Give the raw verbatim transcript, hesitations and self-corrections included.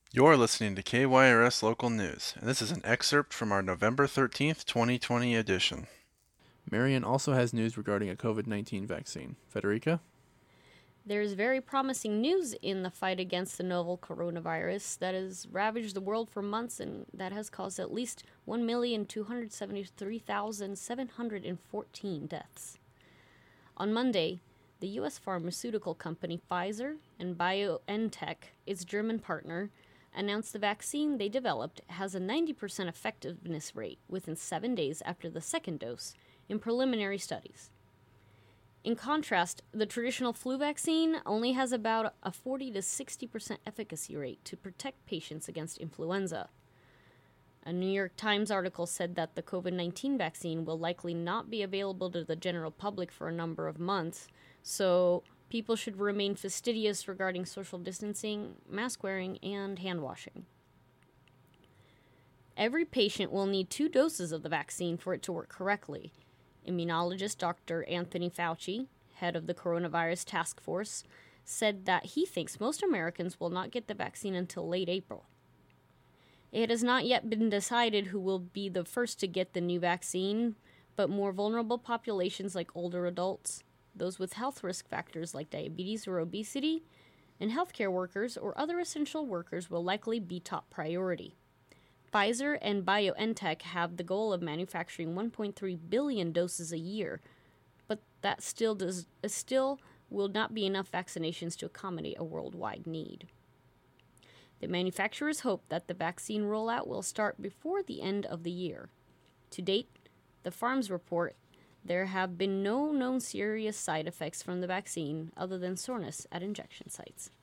You're listening to K Y R S Local News, and this is an excerpt from our November thirteenth, twenty twenty edition. Marion also has news regarding a COVID nineteen vaccine. Federica? There's very promising news in the fight against the novel coronavirus that has ravaged the world for months and that has caused at least one million two hundred seventy-three thousand seven hundred fourteen deaths. On Monday, the U S pharmaceutical company Pfizer and BioNTech, its German partner, announced the vaccine they developed has a ninety percent effectiveness rate within seven days after the second dose in preliminary studies. In contrast, the traditional flu vaccine only has about a forty to sixty percent efficacy rate to protect patients against influenza. A New York Times article said that the COVID nineteen vaccine will likely not be available to the general public for a number of months, so people should remain fastidious regarding social distancing, mask wearing, and hand washing. Every patient will need two doses of the vaccine for it to work correctly. Immunologist Doctor Anthony Fauci, head of the coronavirus task force, said that he thinks most Americans will not get the vaccine until late April. It has not yet been decided who will be the first to get the new vaccine, but more vulnerable populations like older adults, those with health risk factors like diabetes or obesity, and healthcare workers or other essential workers will likely be top priority. Pfizer and BioNTech have the goal of manufacturing one point three billion doses a year, but that still does still will not be enough vaccinations to accommodate a worldwide need. The manufacturers hope that the vaccine rollout will start before the end of the year. To date, the farms report there have been no known serious side effects from the vaccine other than soreness at injection sites.